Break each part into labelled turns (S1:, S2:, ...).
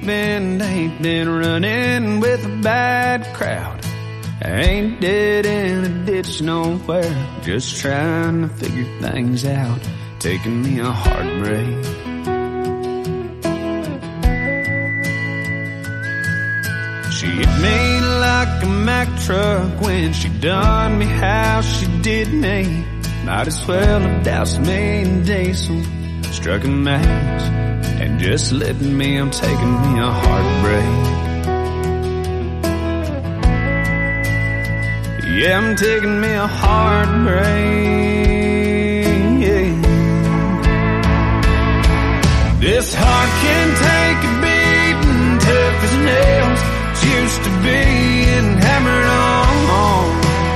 S1: end, ain't been running with a bad crowd. I ain't dead in a ditch nowhere, just trying to figure things out, taking me a heartbreak. She hit me like a Mack truck when she done me how she did me. Might as well have doused me in diesel, struck a match, and just lit me. I'm taking me a heartbreak. Yeah, I'm taking me a heartbreak. Yeah. This heart can take a beating, tough as nails. It's used to being hammered on.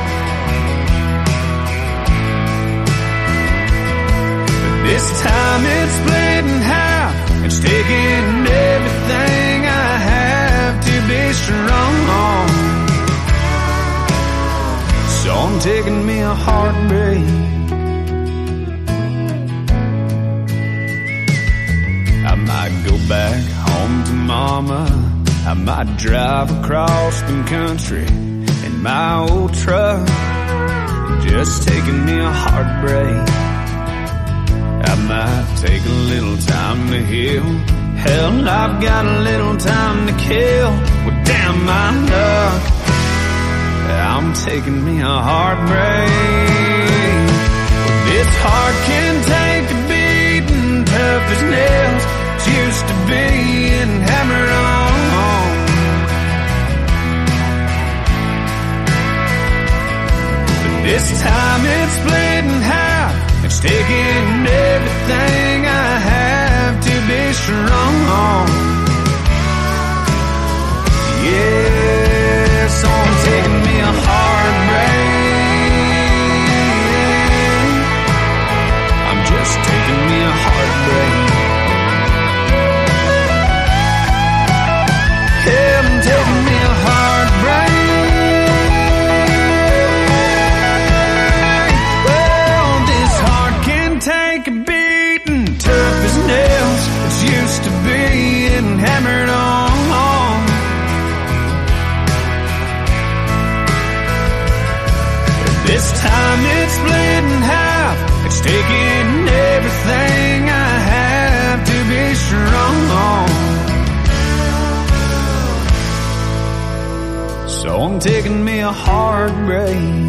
S1: But this time it's split in half. It's taking everything I have to be strong. So I'm taking me a heartbreak. I might go back home to mama. I might drive across the country in my old truck, just taking me a heartbreak. I might take a little time to heal. Hell, I've got a little time to kill. Well, damn my luck, I'm taking me a heartbreak. This heart can take a beating, tough as nails. It's used to being hammered on. But this time it's split in half. It's taking everything I have to be strong. Yeah, so I'm taking me a heartbreak. I'm just taking me a heartbreak. Yeah, I'm taking me a heartbreak. Well, this heart can take a beating, tough as nails. It's used to being hammered on. This time it's split in half. It's taking everything I have to be strong. So I'm taking me a heartbreak.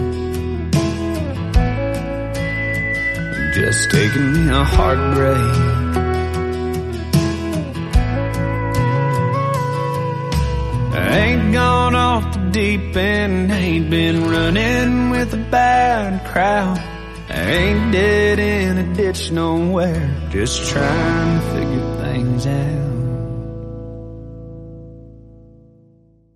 S1: Just taking me a heartbreak. I ain't gone off the deep end, ain't been running with a bad crowd. I ain't dead in a ditch nowhere, just trying to figure things out.